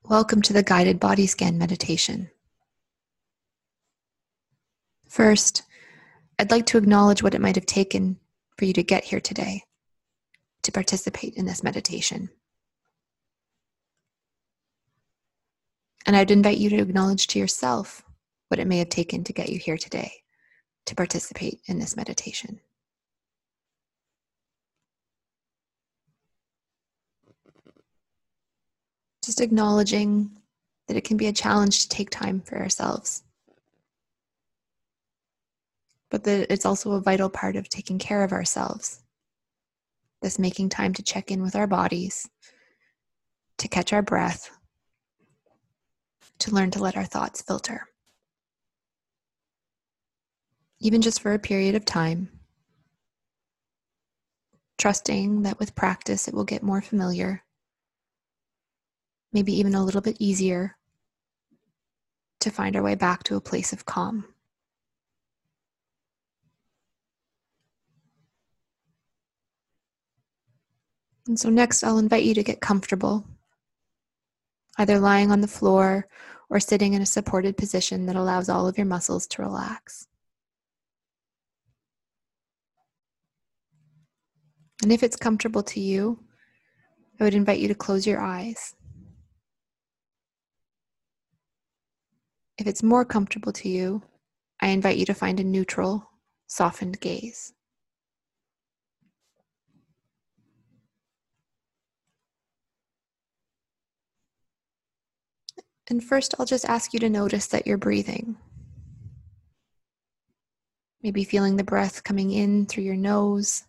Welcome to the guided body scan meditation. First, I'd like to acknowledge what it might have taken for you to get here today to participate in this meditation. And I'd invite you to acknowledge to yourself what it may have taken to get you here today to participate in this meditation. Just acknowledging that it can be a challenge to take time for ourselves, but that it's also a vital part of taking care of ourselves. This making time to check in with our bodies, to catch our breath, to learn to let our thoughts filter. Even just for a period of time, trusting that with practice it will get more familiar, maybe even a little bit easier to find our way back to a place of calm. And so next, I'll invite you to get comfortable, either lying on the floor or sitting in a supported position that allows all of your muscles to relax. And if it's comfortable to you, I would invite you to close your eyes. If it's more comfortable to you, I invite you to find a neutral, softened gaze. And first, I'll just ask you to notice that you're breathing. Maybe feeling the breath coming in through your nose.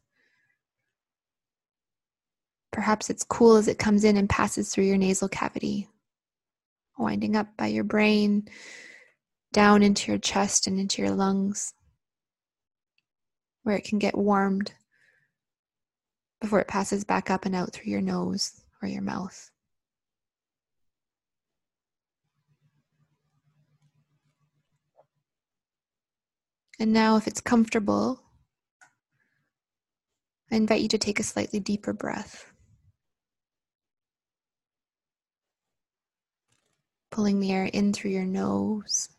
Perhaps it's cool as it comes in and passes through your nasal cavity, winding up by your brain, down into your chest and into your lungs, where it can get warmed before it passes back up and out through your nose or your mouth. And now, if it's comfortable, I invite you to take a slightly deeper breath, pulling the air in through your nose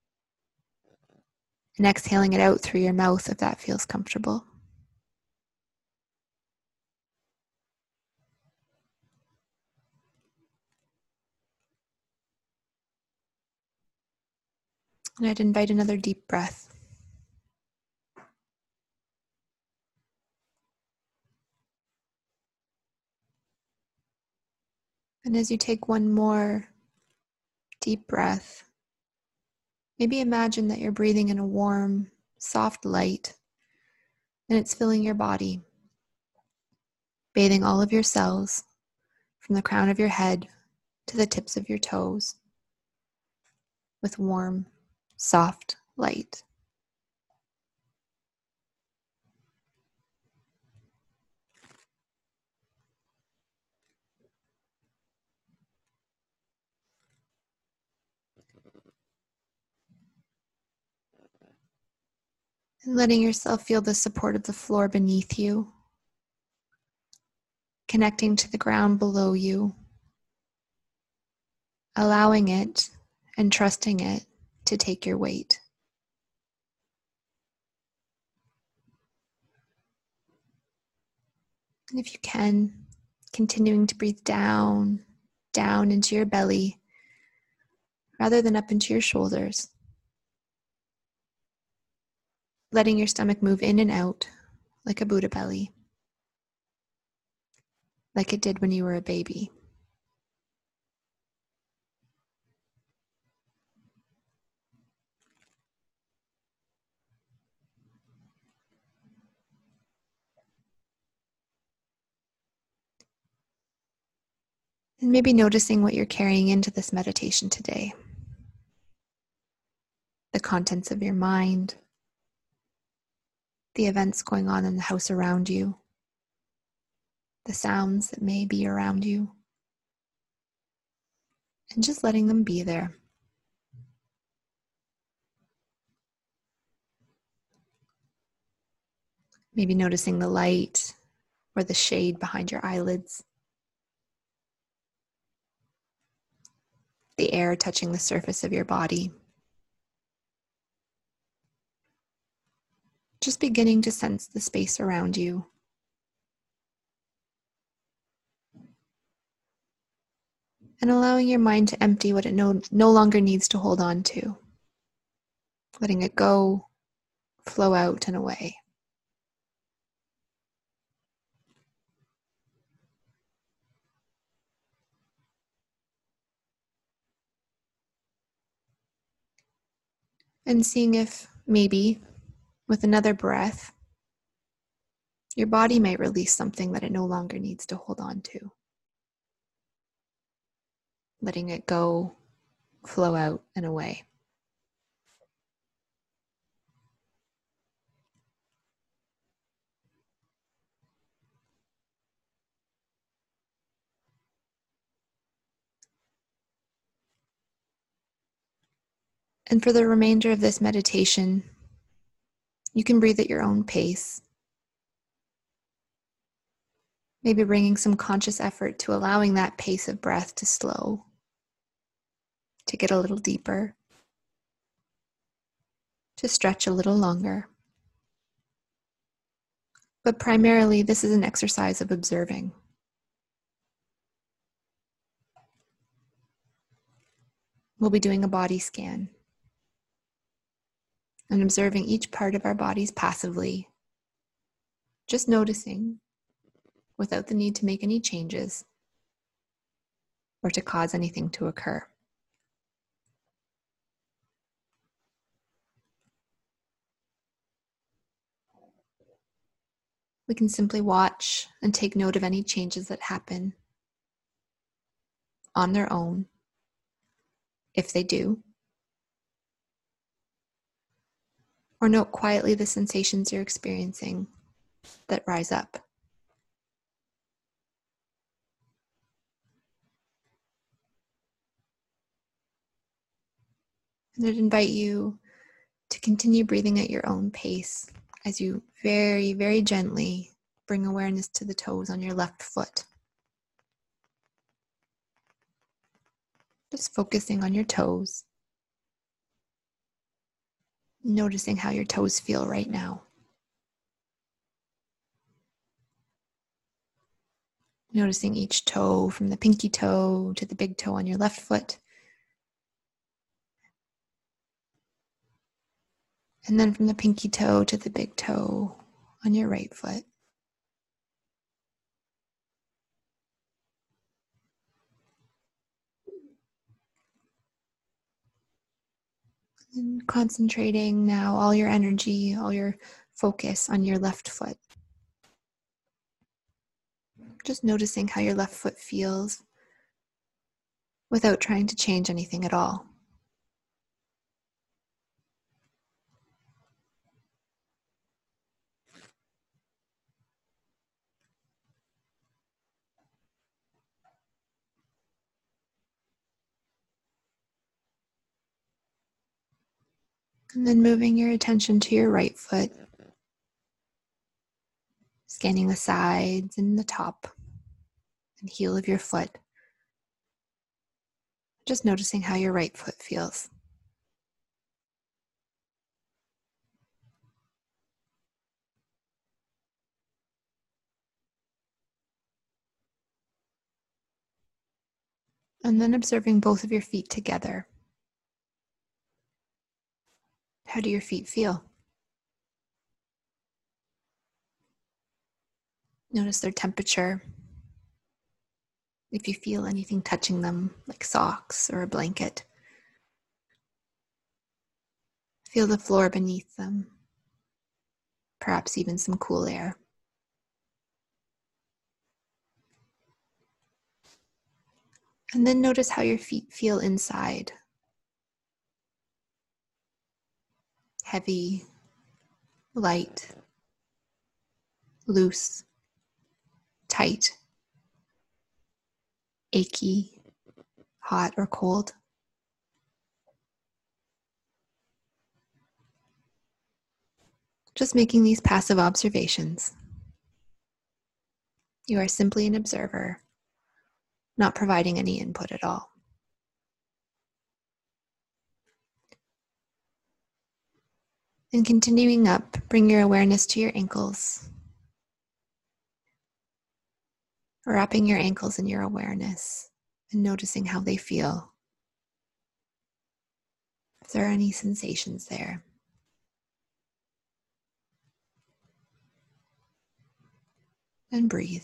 and exhaling it out through your mouth if that feels comfortable. And I'd invite another deep breath. And as you take one more deep breath, maybe imagine that you're breathing in a warm, soft light, and it's filling your body, bathing all of your cells from the crown of your head to the tips of your toes with warm, soft light. And letting yourself feel the support of the floor beneath you, connecting to the ground below you, allowing it and trusting it to take your weight. And if you can, continuing to breathe down into your belly rather than up into your shoulders. Letting your stomach move in and out like a Buddha belly, like it did when you were a baby. And maybe noticing what you're carrying into this meditation today. The contents of your mind, the events going on in the house around you, the sounds that may be around you, and just letting them be there. Maybe noticing the light or the shade behind your eyelids. the air touching the surface of your body. Just beginning to sense the space around you. And allowing your mind to empty what it no longer needs to hold on to. Letting it go, flow out and away. And seeing if maybe with another breath, your body might release something that it no longer needs to hold on to. Letting it go, flow out and away. And for the remainder of this meditation, you can breathe at your own pace. Maybe bringing some conscious effort to allowing that pace of breath to slow, to get a little deeper, to stretch a little longer. But primarily, this is an exercise of observing. We'll be doing a body scan and observing each part of our bodies passively, just noticing without the need to make any changes or to cause anything to occur. We can simply watch and take note of any changes that happen on their own, if they do, or note quietly the sensations you're experiencing that rise up. And I'd invite you to continue breathing at your own pace as you very, very gently bring awareness to the toes on your left foot. Just focusing on your toes, noticing how your toes feel right now. Noticing each toe from the pinky toe to the big toe on your left foot. And then from the pinky toe to the big toe on your right foot. And concentrating now all your energy, all your focus on your left foot. Just noticing how your left foot feels without trying to change anything at all. And then moving your attention to your right foot, scanning the sides and the top and heel of your foot. Just noticing how your right foot feels. And then observing both of your feet together. How do your feet feel? Notice their temperature. If you feel anything touching them, like socks or a blanket. Feel the floor beneath them. Perhaps even some cool air. And then notice how your feet feel inside. Heavy, light, loose, tight, achy, hot or cold. Just making these passive observations. You are simply an observer, not providing any input at all. And continuing up, bring your awareness to your ankles, wrapping your ankles in your awareness and noticing how they feel. If there are any sensations there. And breathe.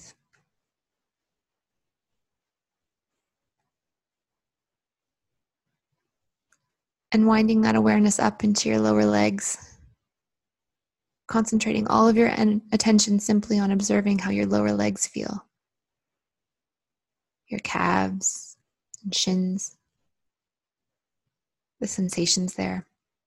And winding that awareness up into your lower legs, concentrating all of your attention simply on observing how your lower legs feel. Your calves and shins, the sensations there.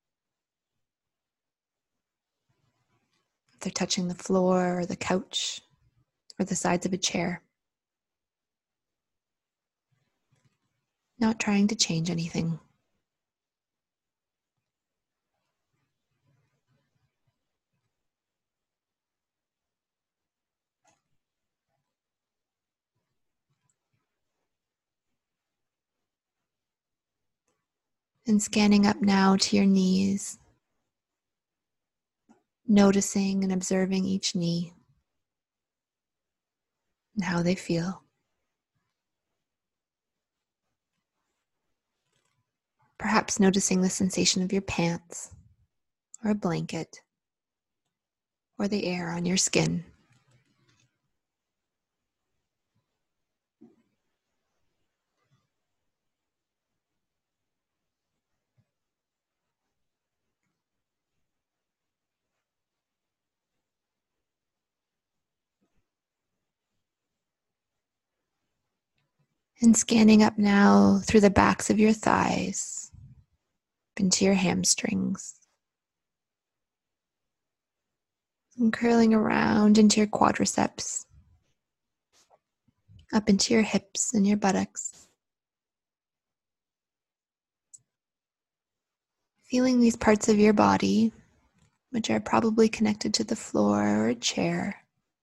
If they're touching the floor or the couch or the sides of a chair. Not trying to change anything. And scanning up now to your knees, noticing and observing each knee and how they feel. Perhaps noticing the sensation of your pants or a blanket or the air on your skin. And scanning up now through the backs of your thighs, into your hamstrings, and curling around into your quadriceps, up into your hips and your buttocks. Feeling these parts of your body, which are probably connected to the floor or a chair,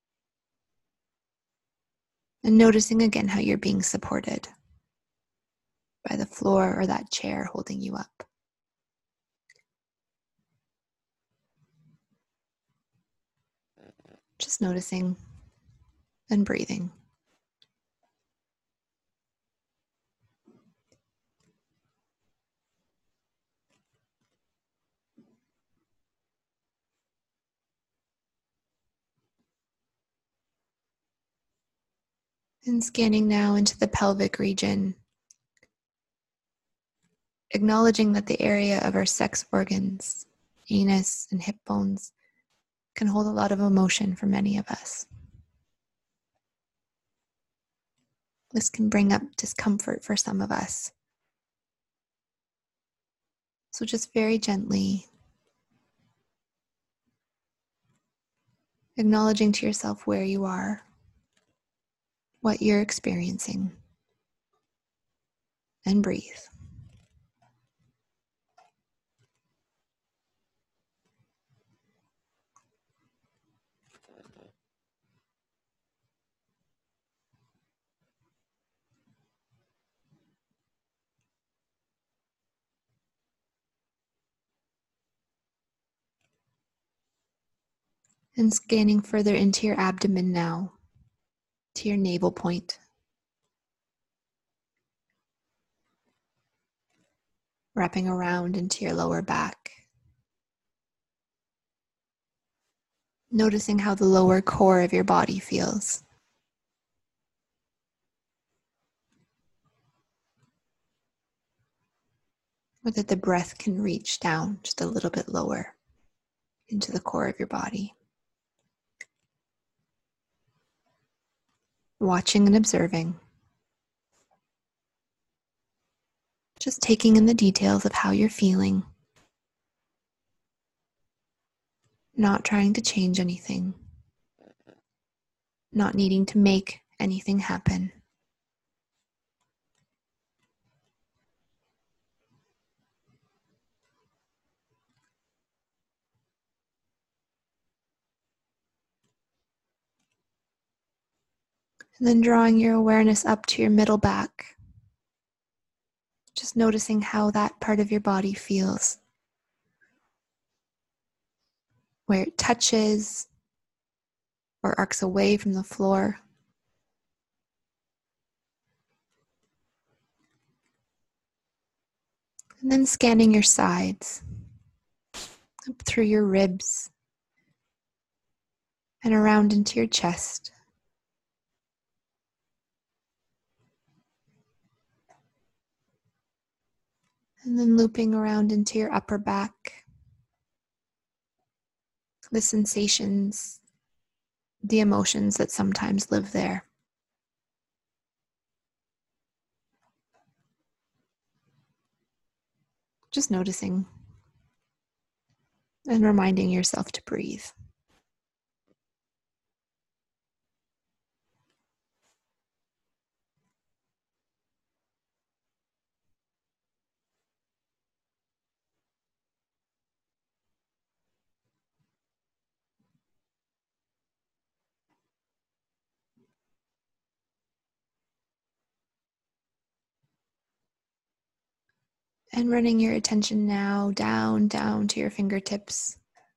and noticing again how you're being supported by the floor or that chair holding you up. Just noticing and breathing. And scanning now into the pelvic region, acknowledging that the area of our sex organs, anus and hip bones, can hold a lot of emotion for many of us. This can bring up discomfort for some of us. So just very gently acknowledging to yourself where you are, what you're experiencing, and breathe. And scanning further into your abdomen now, to your navel point. Wrapping around into your lower back. Noticing how the lower core of your body feels. Or that the breath can reach down just a little bit lower into the core of your body. Watching and observing. Just taking in the details of how you're feeling. Not trying to change anything. Not needing to make anything happen. And then drawing your awareness up to your middle back. Just noticing how that part of your body feels. where it touches or arcs away from the floor. And then scanning your sides, up through your ribs, and around into your chest. And then looping around into your upper back. The sensations, the emotions that sometimes live there. Just noticing and reminding yourself to breathe. And running your attention now down to your fingertips.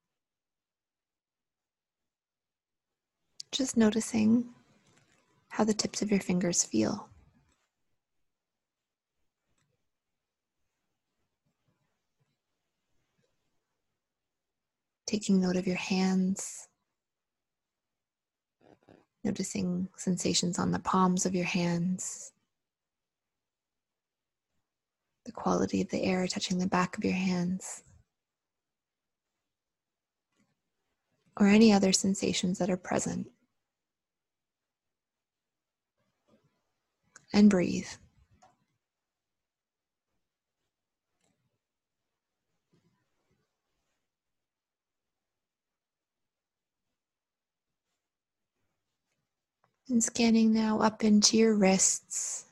Just noticing how the tips of your fingers feel. Taking note of your hands. Noticing sensations on the palms of your hands. The quality of the air touching the back of your hands. Or any other sensations that are present. And breathe. And scanning now up into your wrists.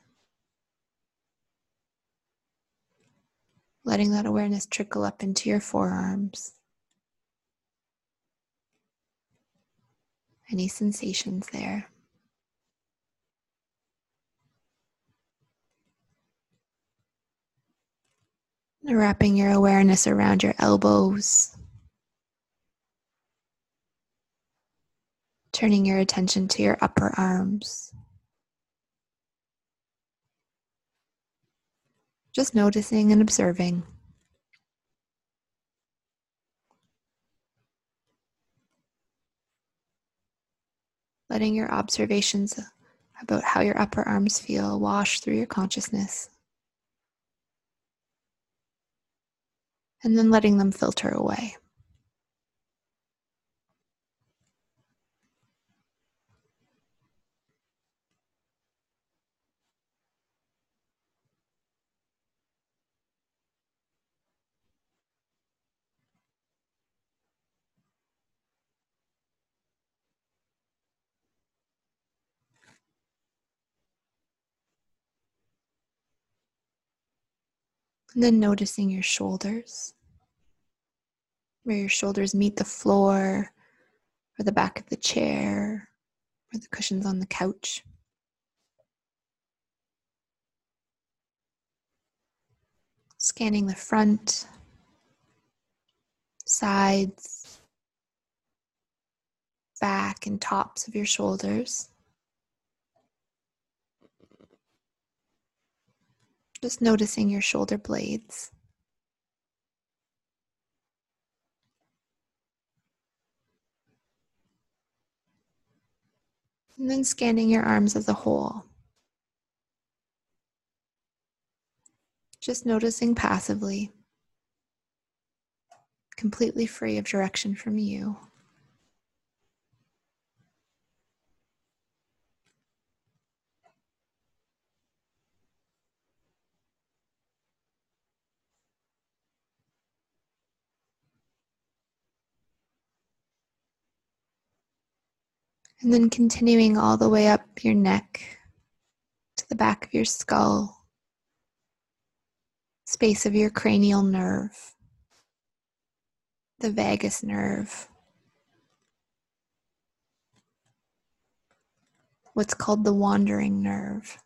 Letting that awareness trickle up into your forearms. Any sensations there? Wrapping your awareness around your elbows. Turning your attention to your upper arms. Just noticing and observing. Letting your observations about how your upper arms feel wash through your consciousness. And then letting them filter away. And then noticing your shoulders, where your shoulders meet the floor, or the back of the chair, or the cushions on the couch. Scanning the front, sides, back, and tops of your shoulders. Just noticing your shoulder blades. And then scanning your arms as a whole. Just noticing passively, completely free of direction from you. And then continuing all the way up your neck to the back of your skull, space of your cranial nerve, the vagus nerve, what's called the wandering nerve,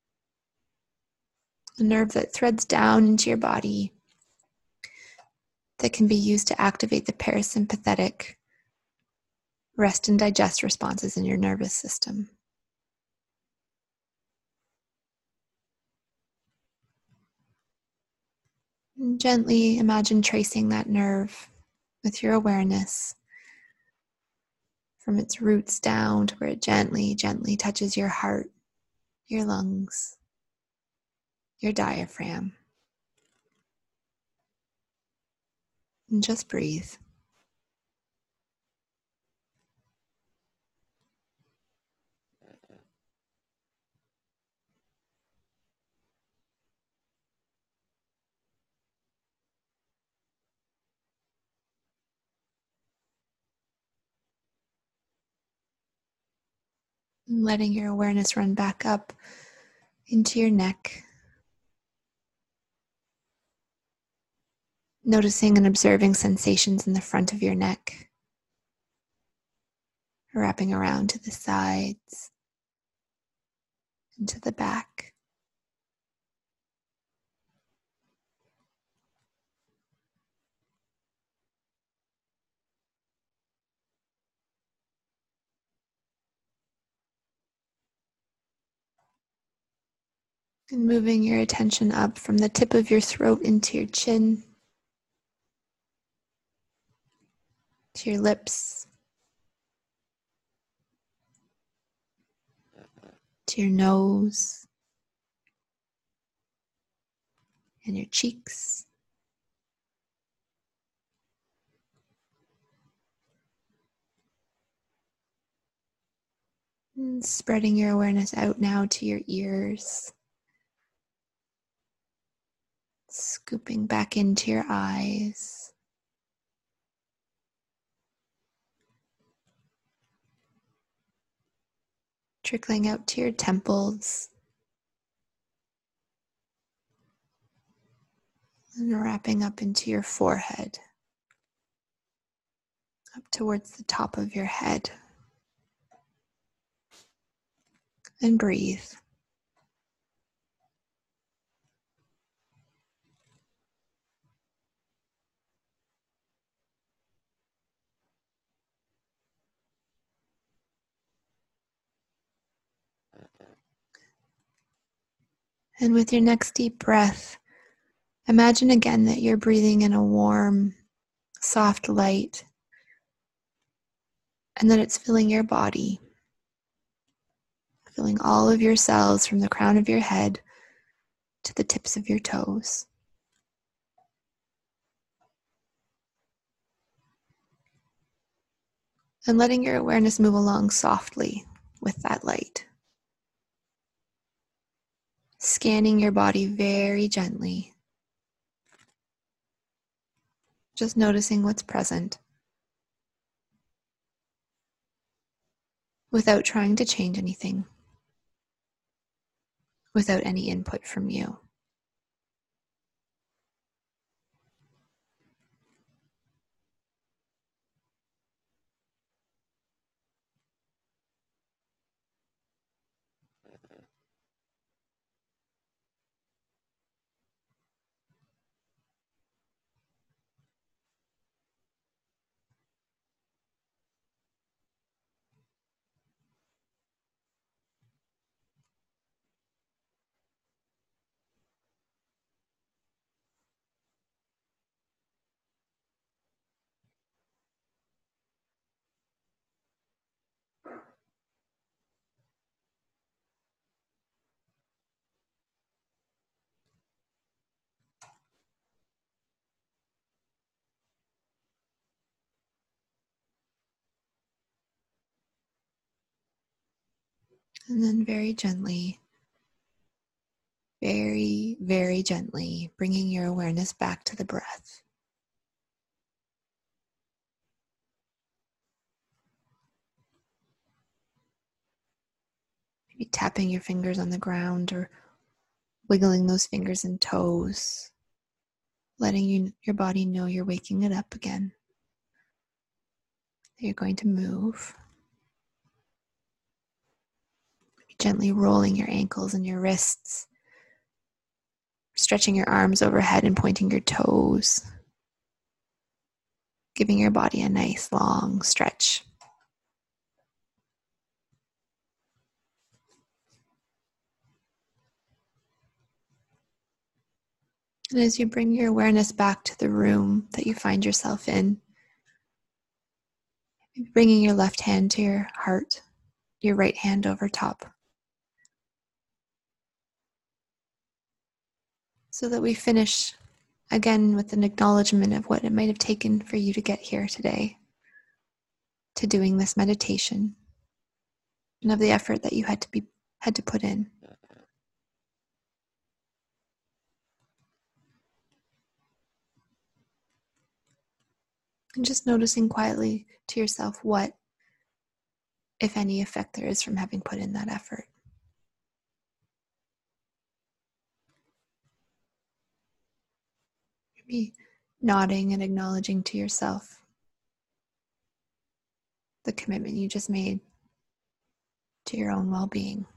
a nerve that threads down into your body that can be used to activate the parasympathetic rest and digest responses in your nervous system. And gently imagine tracing that nerve with your awareness from its roots down to where it gently, gently touches your heart, your lungs, your diaphragm. And just breathe. And letting your awareness run back up into your neck. Noticing and observing sensations in the front of your neck, wrapping around to the sides and to the back. And moving your attention up from the tip of your throat into your chin, to your lips, to your nose, and your cheeks. And spreading your awareness out now to your ears. Scooping back into your eyes. Trickling out to your temples. And wrapping up into your forehead. Up towards the top of your head. And breathe. And with your next deep breath, imagine again that you're breathing in a warm, soft light, and that it's filling your body, filling all of your cells from the crown of your head to the tips of your toes. And letting your awareness move along softly with that light. Scanning your body very gently. Just noticing what's present. Without trying to change anything. Without any input from you. And then very gently, very, very gently, bringing your awareness back to the breath. Maybe tapping your fingers on the ground or wiggling those fingers and toes, letting your body know you're waking it up again. That you're going to move. Gently rolling your ankles and your wrists, stretching your arms overhead and pointing your toes. giving your body a nice long stretch. And as you bring your awareness back to the room that you find yourself in, bringing your left hand to your heart, your right hand over top, so that we finish again with an acknowledgement of what it might have taken for you to get here today, to doing this meditation, and of the effort that you had to put in. And just noticing quietly to yourself what, if any, effect there is from having put in that effort. Maybe nodding and acknowledging to yourself the commitment you just made to your own well-being.